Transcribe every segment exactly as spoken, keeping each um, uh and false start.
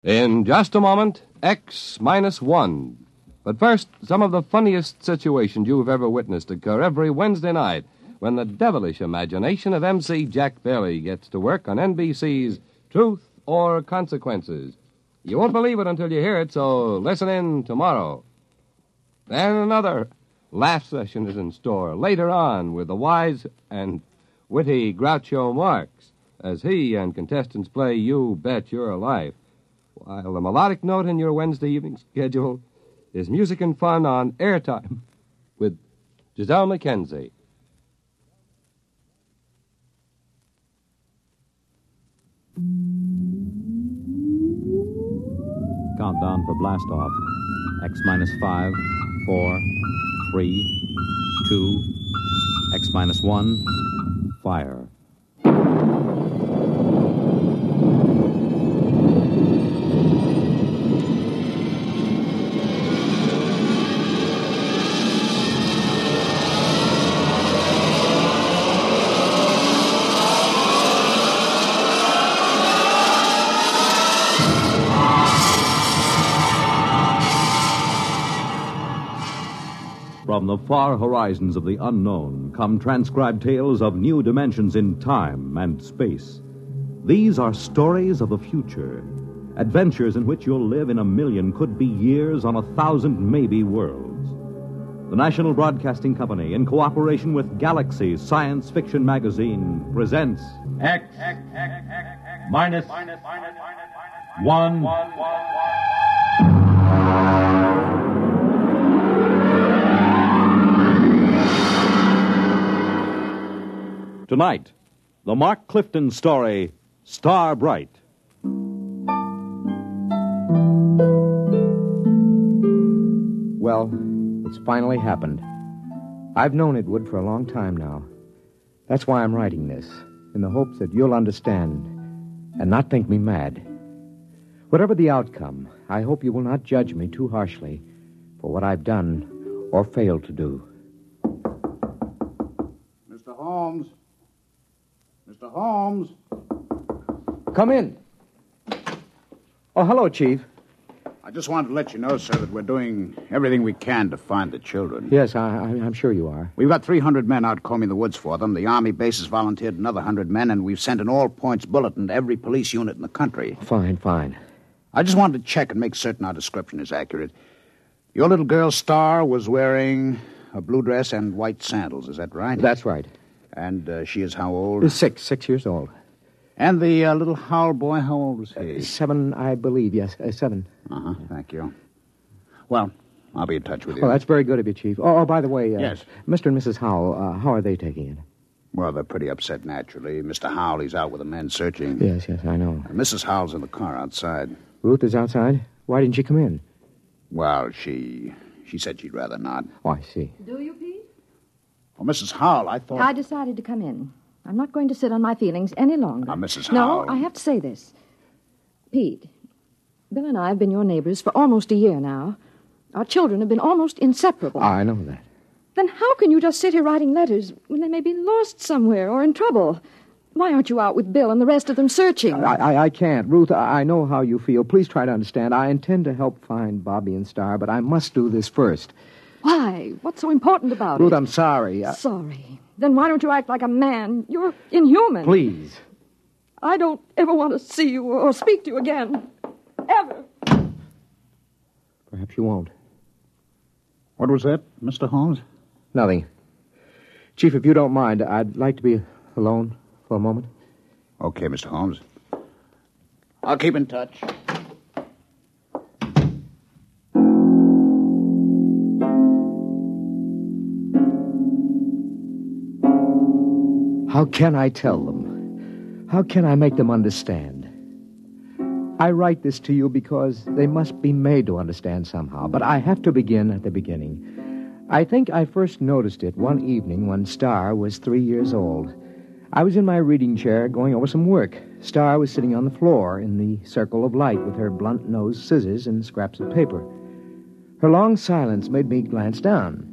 In just a moment, X minus one. But first, some of the funniest situations you've ever witnessed occur every Wednesday night when the devilish imagination of M C Jack Bailey gets to work on N B C's Truth or Consequences. You won't believe it until you hear it, so listen in tomorrow. Then another laugh session is in store later on with the wise and witty Groucho Marx as he and contestants play You Bet Your Life, while the melodic note in your Wednesday evening schedule is music and fun on Airtime with Giselle McKenzie. Countdown for blast off. X minus five, four, three, two, X minus one, fire. From the far horizons of the unknown come transcribed tales of new dimensions in time and space. These are stories of the future, adventures in which you'll live in a million could-be years on a thousand maybe worlds. The National Broadcasting Company, in cooperation with Galaxy Science Fiction Magazine, presents X, minus, one. Tonight, the Mark Clifton story, Star Bright. Well, it's finally happened. I've known it would for a long time now. That's why I'm writing this, in the hopes that you'll understand and not think me mad. Whatever the outcome, I hope you will not judge me too harshly for what I've done or failed to do. Mister Holmes. Mister Holmes. Come in. Oh, hello, Chief. I just wanted to let you know, sir, that we're doing everything we can to find the children. Yes, I, I, I'm sure you are. We've got three hundred men out combing the woods for them. The Army base has volunteered another one hundred men, and we've sent an all-points bulletin to every police unit in the country. Fine, fine. I just wanted to check and make certain our description is accurate. Your little girl, Star, was wearing a blue dress and white sandals. Is that right? That's right. And uh, she is how old? Six, six years old. And the uh, little Howell boy, how old was he? Uh, seven, I believe, yes, uh, seven. Uh-huh, thank you. Well, I'll be in touch with you. Well, that's very good of you, Chief. Oh, oh by the way, uh, yes. Mister and Missus Howell, uh, how are they taking it? Well, they're pretty upset, naturally. Mister Howell, he's out with the men searching. Yes, yes, I know. And Missus Howell's in the car outside. Ruth is outside? Why didn't she come in? Well, she... she said she'd rather not. Oh, I see. Do you, Pete? Oh, Missus Howell, I thought... I decided to come in. I'm not going to sit on my feelings any longer. Now, Missus No, Howell... I have to say this. Pete, Bill and I have been your neighbors for almost a year now. Our children have been almost inseparable. I know that. Then how can you just sit here writing letters when they may be lost somewhere or in trouble? Why aren't you out with Bill and the rest of them searching? I, I, I can't. Ruth, I, I know how you feel. Please try to understand. I intend to help find Bobby and Star, but I must do this first. Why? What's so important about Ruth, it? I'm sorry. I... Sorry. Then why don't you act like a man? You're inhuman. Please. I don't ever want to see you or speak to you again. Ever. Perhaps you won't. What was that, Mister Holmes? Nothing. Chief, if you don't mind, I'd like to be alone for a moment. Okay, Mister Holmes. I'll keep in touch. How can I tell them? How can I make them understand? I write this to you because they must be made to understand somehow, but I have to begin at the beginning. I think I first noticed it one evening when Star was three years old. I was in my reading chair going over some work. Star was sitting on the floor in the circle of light with her blunt-nosed scissors and scraps of paper. Her long silence made me glance down.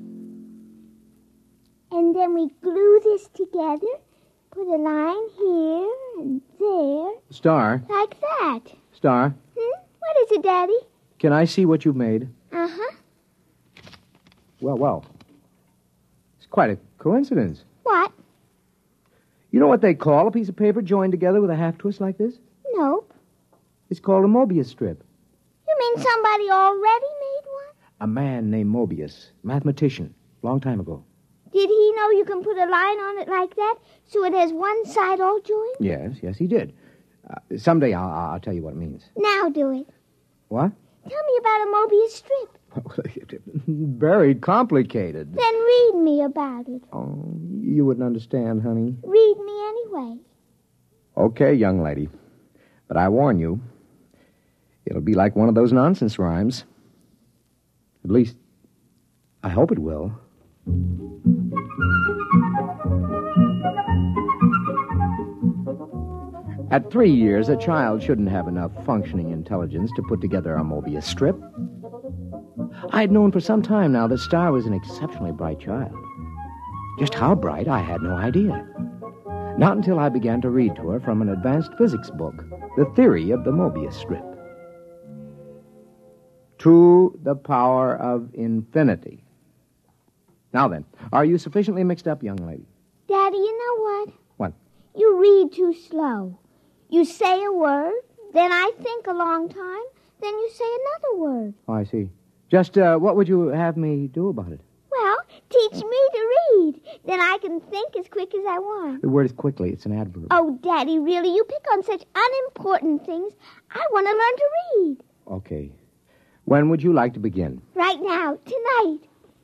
And then we glue this together, put a line here and there. Star. Like that. Star. Hmm? Daddy? Can I see what you've made? Uh-huh. Well, well. It's quite a coincidence. What? You know what they call a piece of paper joined together with a half twist like this? Nope. It's called a Mobius strip. You mean somebody already made one? A man named Mobius, mathematician, long time ago. Did he know you can put a line on it like that so it has one side all joined? Yes, yes, he did. Uh, someday I'll, I'll tell you what it means. Now do it. What? Tell me about a Mobius strip. Very complicated. Then read me about it. Oh, you wouldn't understand, honey. Read me anyway. Okay, young lady. But I warn you, it'll be like one of those nonsense rhymes. At least, I hope it will. At three years, a child shouldn't have enough functioning intelligence to put together a Mobius strip. I had known for some time now that Star was an exceptionally bright child. Just how bright, I had no idea. Not until I began to read to her from an advanced physics book, The Theory of the Mobius Strip. To the power of infinity. Now then, are you sufficiently mixed up, young lady? Daddy, you know what? What? You read too slow. You say a word, then I think a long time, then you say another word. Oh, I see. Just, uh, what would you have me do about it? Well, teach me to read. Then I can think as quick as I want. The word is quickly. It's an adverb. Oh, Daddy, really? You pick on such unimportant things. I want to learn to read. Okay. When would you like to begin? Right now, tonight.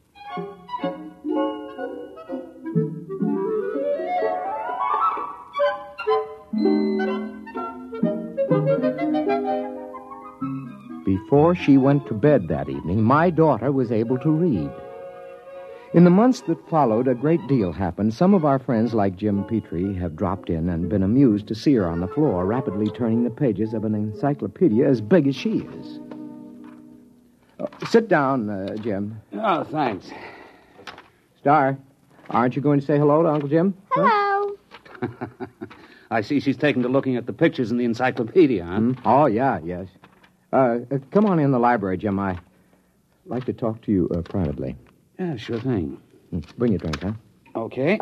Before she went to bed that evening, my daughter was able to read. In the months that followed, a great deal happened. Some of our friends, like Jim Petrie, have dropped in and been amused to see her on the floor, rapidly turning the pages of an encyclopedia as big as she is. Oh, sit down, uh, Jim. Oh, thanks. Star, aren't you going to say hello to Uncle Jim? Hello. Huh? I see she's taken to looking at the pictures in the encyclopedia, huh? Mm? Oh, yeah, yes. Uh, uh, come on in the library, Jim. I'd like to talk to you uh, privately. Yeah, sure thing. Bring your drink, huh? Okay.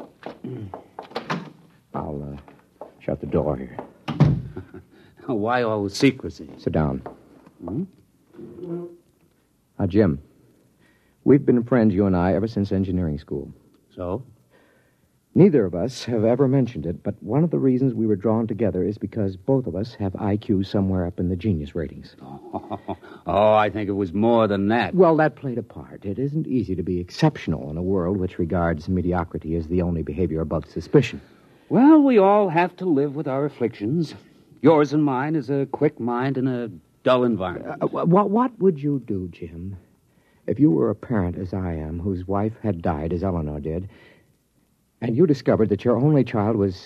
I'll uh, shut the door here. Why all the secrecy? Sit down. Hmm? Now, Jim, we've been friends, you and I, ever since engineering school. So? Neither of us have ever mentioned it, but one of the reasons we were drawn together is because both of us have I Q somewhere up in the genius ratings. Oh, oh, I think it was more than that. Well, that played a part. It isn't easy to be exceptional in a world which regards mediocrity as the only behavior above suspicion. Well, we all have to live with our afflictions. Yours and mine is a quick mind in a dull environment. Uh, what, what would you do, Jim, if you were a parent, as I am, whose wife had died, as Eleanor did, and you discovered that your only child was,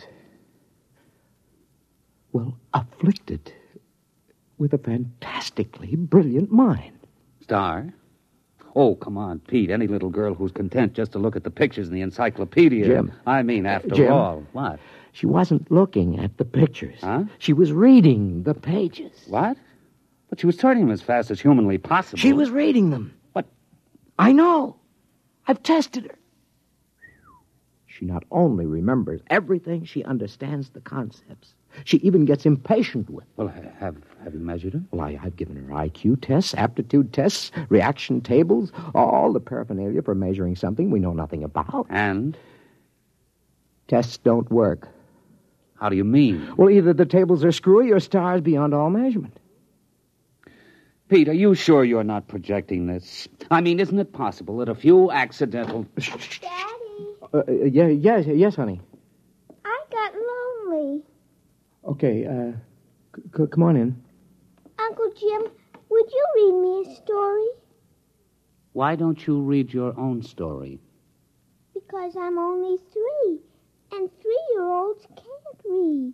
well, afflicted with a fantastically brilliant mind? Star? Oh, come on, Pete. Any little girl who's content just to look at the pictures in the encyclopedia. Jim. I mean, after Jim. all. What? She wasn't looking at the pictures. Huh? She was reading the pages. What? But she was turning them as fast as humanly possible. She was reading them. What? I know. I've tested her. She not only remembers everything, she understands the concepts. She even gets impatient with them. Well, ha- have have you measured her? Well, I, I've given her I Q tests, aptitude tests, reaction tables, all the paraphernalia for measuring something we know nothing about. And? Tests don't work. How do you mean? Well, either the tables are screwy or Star's beyond all measurement. Pete, are you sure you're not projecting this? I mean, isn't it possible that a few accidental... Daddy, Uh, yeah, yes, yes, honey. I got lonely. Okay, uh, c- c- come on in. Uncle Jim, would you read me a story? Why don't you read your own story? Because I'm only three, and three-year-olds can't read.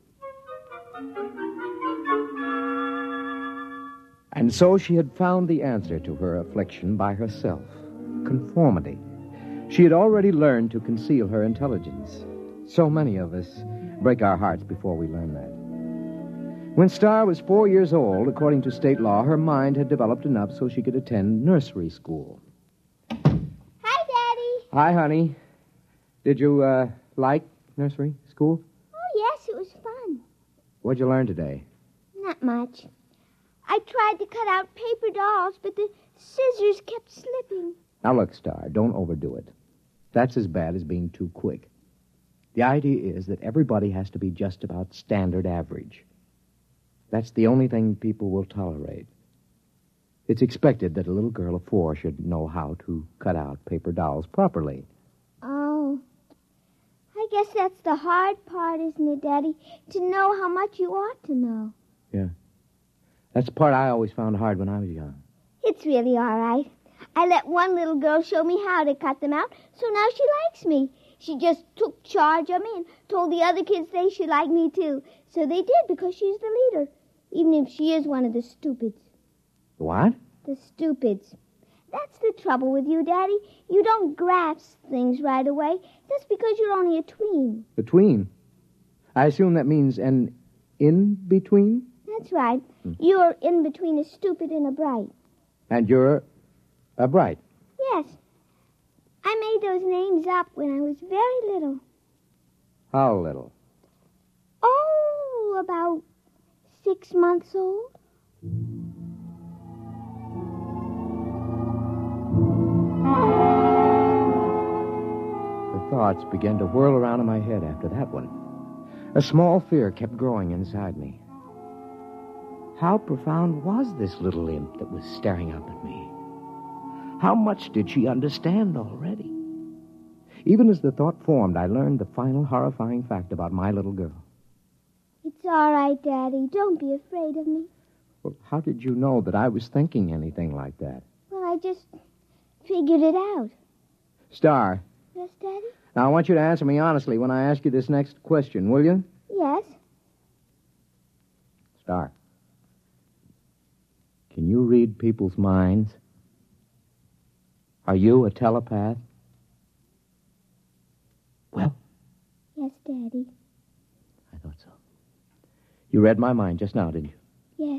And so she had found the answer to her affliction by herself. Conformity. She had already learned to conceal her intelligence. So many of us break our hearts before we learn that. When Star was four years old, according to state law, her mind had developed enough so she could attend nursery school. Hi, Daddy. Hi, honey. Did you, uh, like nursery school? Oh, yes, it was fun. What'd you learn today? Not much. I tried to cut out paper dolls, but the scissors kept slipping. Now, look, Star, don't overdo it. That's as bad as being too quick. The idea is that everybody has to be just about standard average. That's the only thing people will tolerate. It's expected that a little girl of four should know how to cut out paper dolls properly. Oh. I guess that's the hard part, isn't it, Daddy? To know how much you ought to know. Yeah. That's the part I always found hard when I was young. It's really all right. I let one little girl show me how to cut them out, so now she likes me. She just took charge of me and told the other kids they should like me, too. So they did, because she's the leader, even if she is one of the stupids. What? The stupids. That's the trouble with you, Daddy. You don't grasp things right away. That's because you're only a tween. A tween? I assume that means an in-between? That's right. Hmm. You're in between a stupid and a bright. And you're a bright? Yes. I made those names up when I was very little. How little? Oh, about six months old. The thoughts began to whirl around in my head after that one. A small fear kept growing inside me. How profound was this little imp that was staring up at me? How much did she understand already? Even as the thought formed, I learned the final horrifying fact about my little girl. It's all right, Daddy. Don't be afraid of me. Well, how did you know that I was thinking anything like that? Well, I just figured it out. Star. Yes, Daddy? Now, I want you to answer me honestly when I ask you this next question, will you? Yes. Star. Can you read people's minds? Are you a telepath? Well? Yes, Daddy. I thought so. You read my mind just now, didn't you? Yes.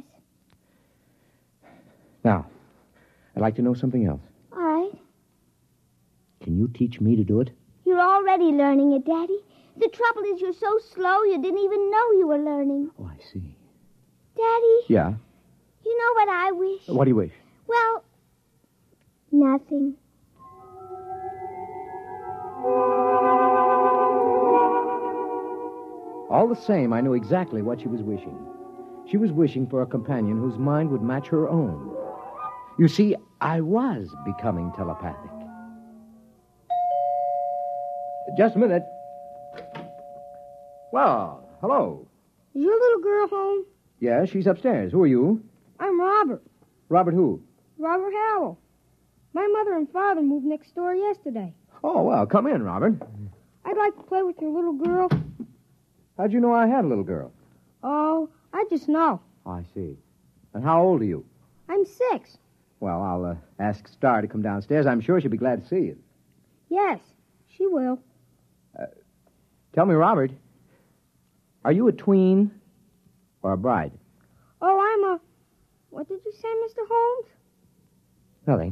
Now, I'd like to know something else. All right. Can you teach me to do it? You're already learning it, Daddy. The trouble is you're so slow you didn't even know you were learning. Oh, I see. Daddy? Yeah? You know what I wish? What do you wish? Well, nothing. All the same, I knew exactly what she was wishing. She was wishing for a companion whose mind would match her own. You see, I was becoming telepathic. Just a minute. Well, hello. Is your little girl home? Yeah, she's upstairs. Who are you? I'm Robert. Robert who? Robert Howell. My mother and father moved next door yesterday. Oh, well, come in, Robert. I'd like to play with your little girl. How'd you know I had a little girl? Oh, I just know. Oh, I see. And how old are you? I'm six. Well, I'll uh, ask Star to come downstairs. I'm sure she'll be glad to see you. Yes, she will. Uh, tell me, Robert, are you a tween or a bride? Oh, I'm a... What did you say, Mister Holmes? Nothing.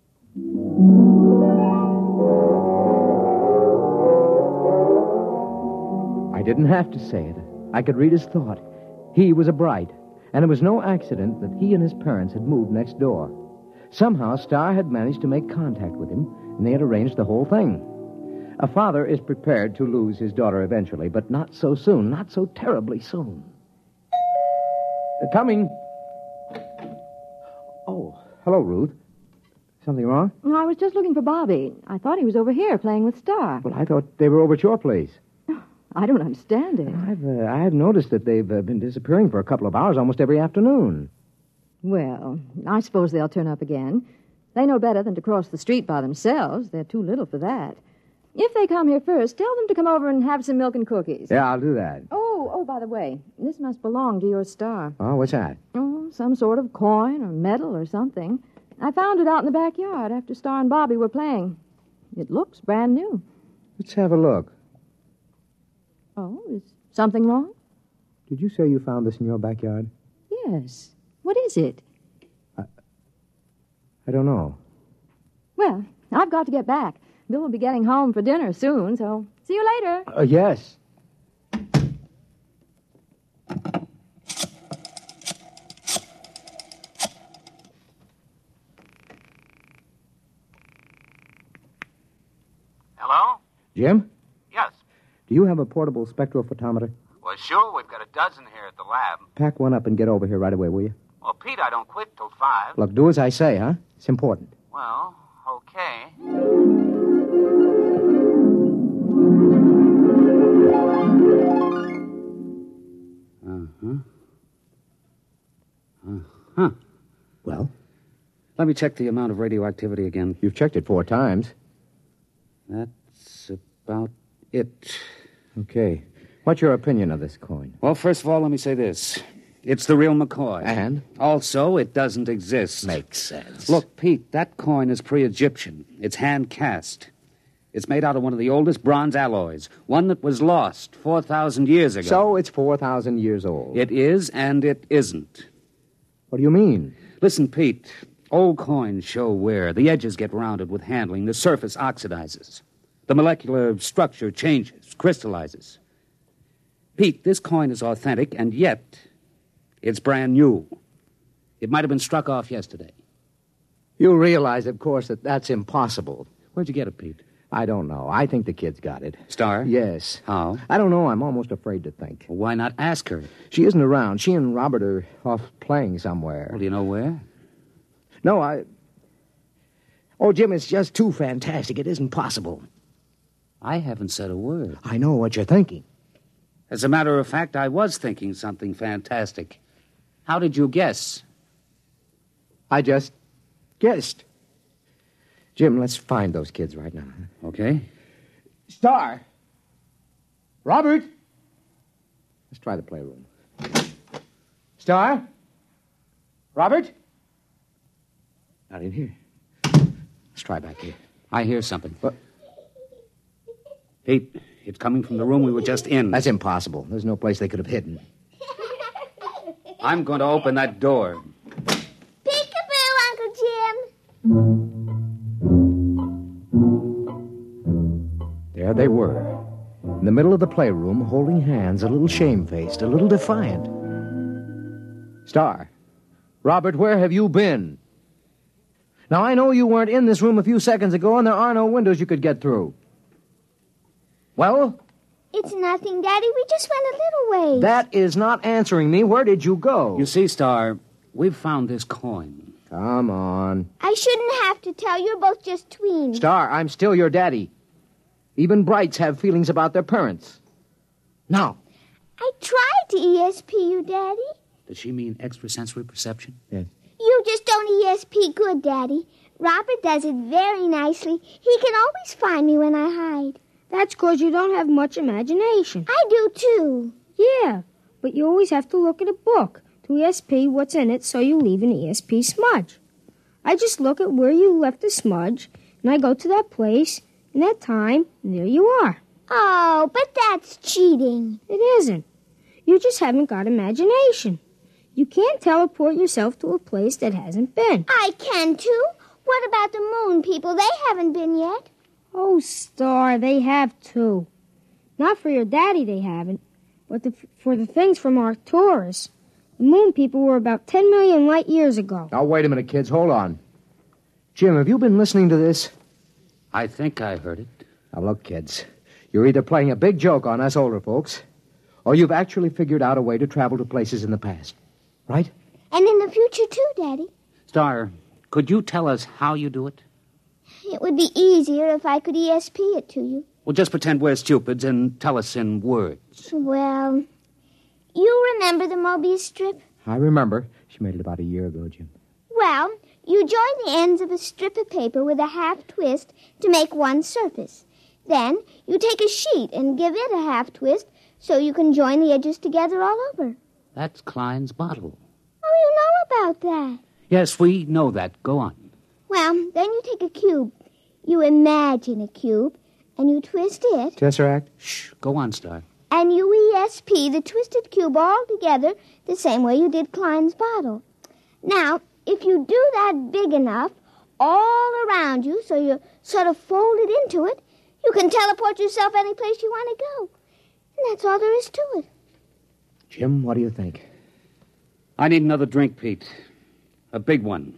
I didn't have to say it. I could read his thought. He was a bride, and it was no accident that he and his parents had moved next door. Somehow, Star had managed to make contact with him, and they had arranged the whole thing. A father is prepared to lose his daughter eventually, but not so soon, not so terribly soon. Uh, coming. Oh, hello, Ruth. Something wrong? No, I was just looking for Bobby. I thought he was over here playing with Star. Well, I thought they were over at your place. I don't understand it. I've uh, I've noticed that they've uh, been disappearing for a couple of hours almost every afternoon. Well, I suppose they'll turn up again. They know better than to cross the street by themselves. They're too little for that. If they come here first, tell them to come over and have some milk and cookies. Yeah, I'll do that. Oh, oh, by the way, this must belong to your Star. Oh, what's that? Oh, some sort of coin or medal or something. I found it out in the backyard after Star and Bobby were playing. It looks brand new. Let's have a look. Oh, is something wrong? Do Did you say you found this in your backyard? Yes. What is it? I, I don't know. Well, I've got to get back. Bill will be getting home for dinner soon, so see you later. Uh, yes. Hello? Jim? Yes. Do you have a portable spectrophotometer? Well, sure, we've got a dozen here at the lab. Pack one up and get over here right away, will you? Well, Pete, I don't quit till five. Look, do as I say, huh? It's important. Well, okay. Uh-huh. Uh-huh. Well? Let me check the amount of radioactivity again. You've checked it four times. That's about it. Okay. What's your opinion of this coin? Well, first of all, let me say this. It's the real McCoy. And? Also, it doesn't exist. Makes sense. Look, Pete, that coin is pre-Egyptian. It's hand-cast. It's made out of one of the oldest bronze alloys, one that was lost four thousand years ago. So it's four thousand years old. It is and it isn't. What do you mean? Listen, Pete, old coins show wear. The edges get rounded with handling. The surface oxidizes. The molecular structure changes, crystallizes. Pete, this coin is authentic, and yet it's brand new. It might have been struck off yesterday. You realize, of course, that that's impossible. Where'd you get it, Pete? I don't know. I think the kid's got it. Star? Yes. How? I don't know. I'm almost afraid to think. Well, why not ask her? She isn't around. She and Robert are off playing somewhere. Well, do you know where? No, I... Oh, Jim, it's just too fantastic. It isn't possible. I haven't said a word. I know what you're thinking. As a matter of fact, I was thinking something fantastic. How did you guess? I just guessed. Jim, let's find those kids right now. Okay. Star! Robert! Let's try the playroom. Star? Robert? Not in here. Let's try back here. I hear something. What? Pete, it's coming from the room we were just in. That's impossible. There's no place they could have hidden. I'm going to open that door. Peekaboo, Uncle Jim. There they were, in the middle of the playroom, holding hands, a little shamefaced, a little defiant. Star, Robert, where have you been? Now, I know you weren't in this room a few seconds ago, and there are no windows you could get through. Well? It's nothing, Daddy. We just went a little ways. That is not answering me. Where did you go? You see, Star, we've found this coin. Come on. I shouldn't have to tell. You're both just tweens. Star, I'm still your daddy. Even Brights have feelings about their parents. Now. I tried to E S P you, Daddy. Does she mean extrasensory perception? Yes. You just don't E S P good, Daddy. Robert does it very nicely. He can always find me when I hide. That's because you don't have much imagination. I do, too. Yeah, but you always have to look at a book to E S P what's in it so you leave an E S P smudge. I just look at where you left the smudge, and I go to that place, and that time, and there you are. Oh, but that's cheating. It isn't. You just haven't got imagination. You can't teleport yourself to a place that hasn't been. I can, too. What about the moon people? They haven't been yet. Oh, Star, they have, too. Not for your daddy, they haven't, but the, for the things from Arcturus. The moon people were about ten million light years ago. Now, wait a minute, kids. Hold on. Jim, have you been listening to this? I think I heard it. Now, look, kids. You're either playing a big joke on us older folks, or you've actually figured out a way to travel to places in the past. Right? And in the future, too, Daddy. Star, could you tell us how you do it? It would be easier if I could E S P it to you. Well, just pretend we're stupids and tell us in words. Well, you remember the Mobius strip? I remember. She made it about a year ago, Jim. Well, you join the ends of a strip of paper with a half twist to make one surface. Then you take a sheet and give it a half twist so you can join the edges together all over. That's Klein's bottle. Oh, you know about that. Yes, we know that. Go on. Well, then you take a cube. You imagine a cube, and you twist it. Tesseract? Shh. Go on, Star. and U E S P the twisted cube all together the same way you did Klein's bottle. Now, if you do that big enough all around you so you're sort of folded into it, you can teleport yourself any place you want to go. And that's all there is to it. Jim, what do you think? I need another drink, Pete. A big one.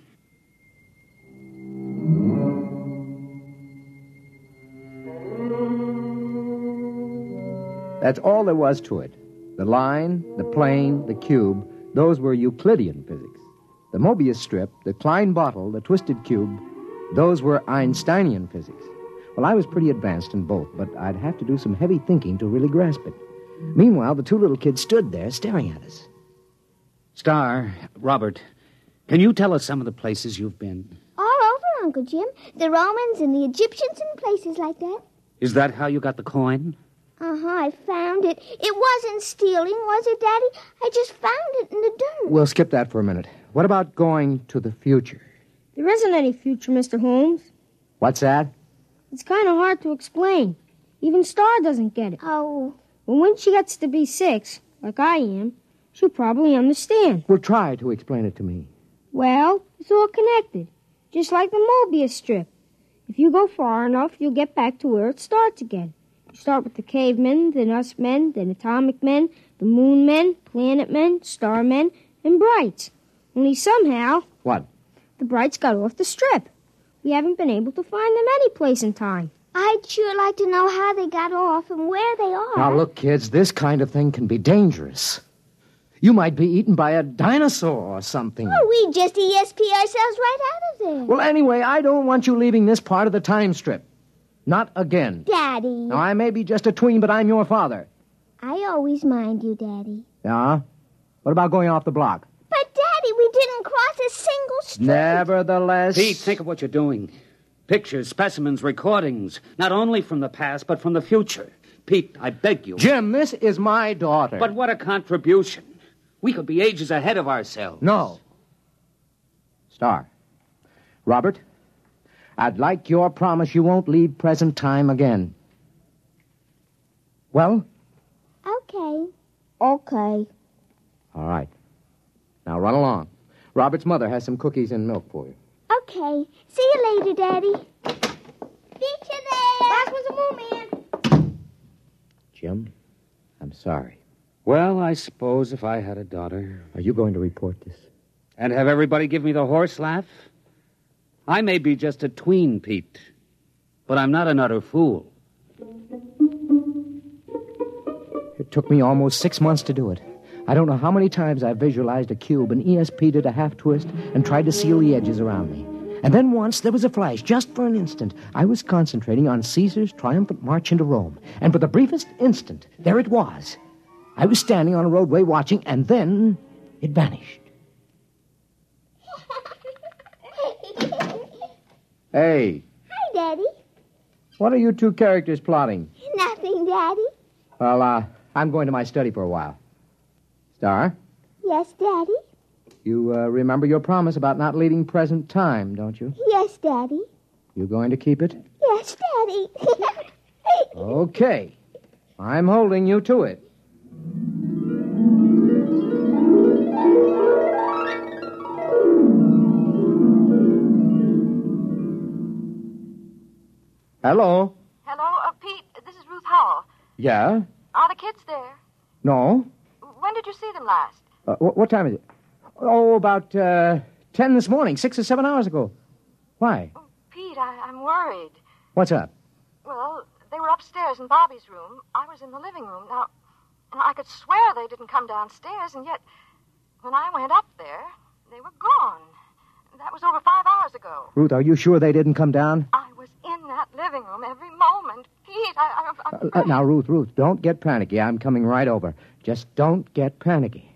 That's all there was to it. The line, the plane, the cube, those were Euclidean physics. The Mobius strip, the Klein bottle, the twisted cube, those were Einsteinian physics. Well, I was pretty advanced in both, but I'd have to do some heavy thinking to really grasp it. Meanwhile, the two little kids stood there staring at us. Star, Robert, can you tell us some of the places you've been? All over, Uncle Jim. The Romans and the Egyptians and places like that. Is that how you got the coin? Uh-huh, I found it. It wasn't stealing, was it, Daddy? I just found it in the dirt. We'll skip that for a minute. What about going to the future? There isn't any future, Mister Holmes. What's that? It's kind of hard to explain. Even Star doesn't get it. Oh. But when she gets to be six, like I am, she'll probably understand. Well, try to explain it to me. Well, it's all connected, just like the Mobius strip. If you go far enough, you'll get back to where it starts again. You start with the cavemen, then us men, then atomic men, the moon men, planet men, star men, and brights. Only somehow... What? The brights got off the strip. We haven't been able to find them any place in time. I'd sure like to know how they got off and where they are. Now, look, kids, this kind of thing can be dangerous. You might be eaten by a dinosaur or something. Oh, we just E S P ourselves right out of there. Well, anyway, I don't want you leaving this part of the time strip. Not again. Daddy. Now, I may be just a tween, but I'm your father. I always mind you, Daddy. Yeah? What about going off the block? But, Daddy, we didn't cross a single street. Nevertheless... Pete, think of what you're doing. Pictures, specimens, recordings, not only from the past, but from the future. Pete, I beg you. Jim, this is my daughter. But what a contribution. We could be ages ahead of ourselves. No. Star. Robert, I'd like your promise you won't leave present time again. Well? Okay. Okay. All right. Now run along. Robert's mother has some cookies and milk for you. Okay. See you later, Daddy. Beat you there. That was a moon man. Jim, I'm sorry. Well, I suppose if I had a daughter... Are you going to report this? And have everybody give me the horse laugh? I may be just a tween, Pete, but I'm not an utter fool. It took me almost six months to do it. I don't know how many times I visualized a cube and E S P did a half-twist and tried to seal the edges around me. And then once there was a flash, just for an instant. I was concentrating on Caesar's triumphant march into Rome. And for the briefest instant, there it was. I was standing on a roadway watching, and then it vanished. Hey. Hi, Daddy. What are you two characters plotting? Nothing, Daddy. Well, uh, I'm going to my study for a while. Star? Yes, Daddy? You uh, remember your promise about not leaving present time, don't you? Yes, Daddy. You going to keep it? Yes, Daddy. Okay. I'm holding you to it. Hello? Hello, uh, Pete, this is Ruth Howell. Yeah? Are the kids there? No? When did you see them last? Uh, wh- what time is it? Oh, about uh, ten this morning, six or seven hours ago. Why? Oh, Pete, I, I'm worried. What's up? Well, they were upstairs in Bobby's room. I was in the living room. Now, now, I could swear they didn't come downstairs, and yet, when I went up there, they were gone. That was over five hours ago. Ruth, are you sure they didn't come down? I was in that living room every moment. Pete, I... I, I... Uh, uh, now, Ruth, Ruth, don't get panicky. I'm coming right over. Just don't get panicky.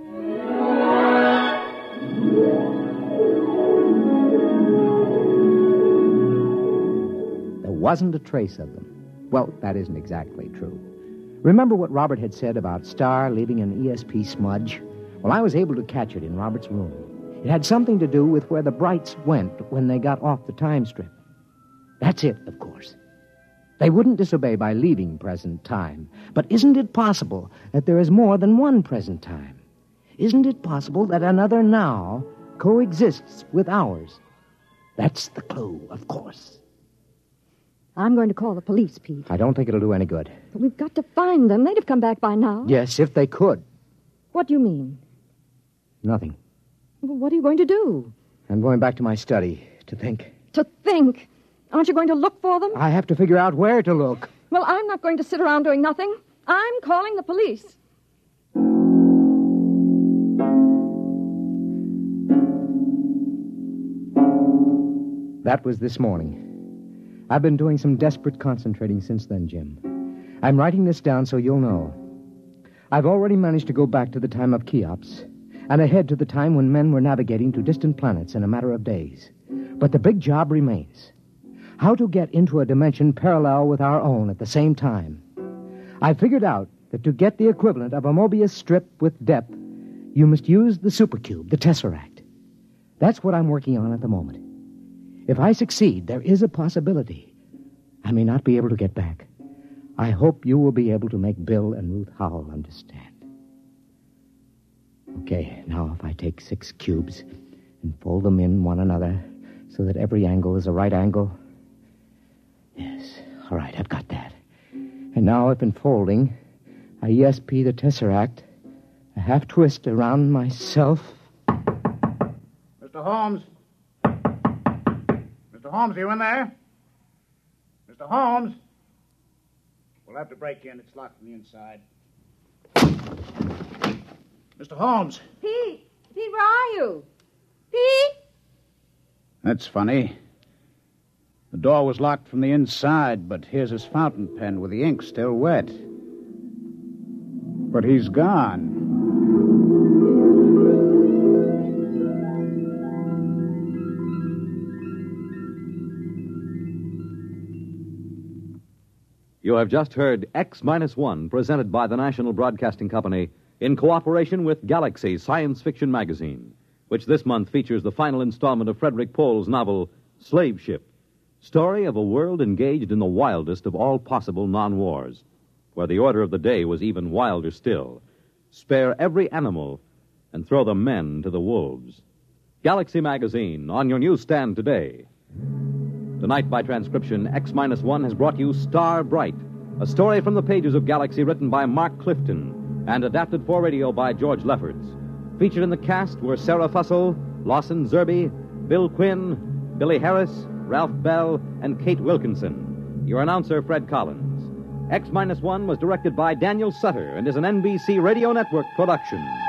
There wasn't a trace of them. Well, that isn't exactly true. Remember what Robert had said about Star leaving an E S P smudge? Well, I was able to catch it in Robert's room. It had something to do with where the Brights went when they got off the time strip. That's it, of course. They wouldn't disobey by leaving present time. But isn't it possible that there is more than one present time? Isn't it possible that another now coexists with ours? That's the clue, of course. I'm going to call the police, Pete. I don't think it'll do any good. But we've got to find them. They'd have come back by now. Yes, if they could. What do you mean? Nothing. Well, what are you going to do? I'm going back to my study to think. To think? Aren't you going to look for them? I have to figure out where to look. Well, I'm not going to sit around doing nothing. I'm calling the police. That was this morning. I've been doing some desperate concentrating since then, Jim. I'm writing this down so you'll know. I've already managed to go back to the time of Cheops and ahead to the time when men were navigating to distant planets in a matter of days. But the big job remains. How to get into a dimension parallel with our own at the same time. I figured out that to get the equivalent of a Mobius strip with depth, you must use the supercube, the tesseract. That's what I'm working on at the moment. If I succeed, there is a possibility. I may not be able to get back. I hope you will be able to make Bill and Ruth Howell understand. Okay, now if I take six cubes and fold them in one another so that every angle is a right angle. Yes, all right, I've got that. And now if in folding, I E S P the tesseract, a half twist around myself. Mister Holmes? Mister Holmes, are you in there? Mister Holmes? We'll have to break in. It's locked from the inside. Mister Holmes! Pete! Pete, where are you? Pete! That's funny. The door was locked from the inside, but here's his fountain pen with the ink still wet. But he's gone. You have just heard X Minus One, presented by the National Broadcasting Company in cooperation with Galaxy Science Fiction Magazine, which this month features the final installment of Frederick Pohl's novel, Slave Ship, story of a world engaged in the wildest of all possible non-wars, where the order of the day was even wilder still. Spare every animal and throw the men to the wolves. Galaxy Magazine, on your newsstand today. Tonight, by transcription, X Minus One has brought you Star Bright, a story from the pages of Galaxy written by Mark Clifton and adapted for radio by George Lefferts. Featured in the cast were Sarah Fussell, Lawson Zerbe, Bill Quinn, Billy Harris, Ralph Bell, and Kate Wilkinson. Your announcer, Fred Collins. X Minus One was directed by Daniel Sutter and is an N B C Radio Network production.